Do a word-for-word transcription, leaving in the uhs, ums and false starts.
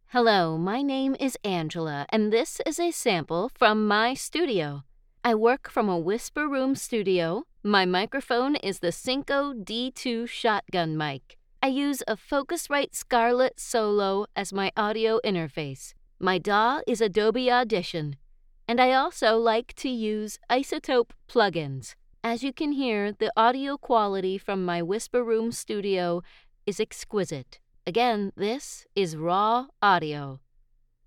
Hello, my name is Angela, and this is a sample from my studio. I work from a Whisper Room studio. My microphone is the Synco D two shotgun mic. I use a Focusrite Scarlett Solo as my audio interface. My D A W is Adobe Audition. And I also like to use iZotope plugins. As you can hear, the audio quality from my Whisper Room studio is exquisite. Again, this is raw audio.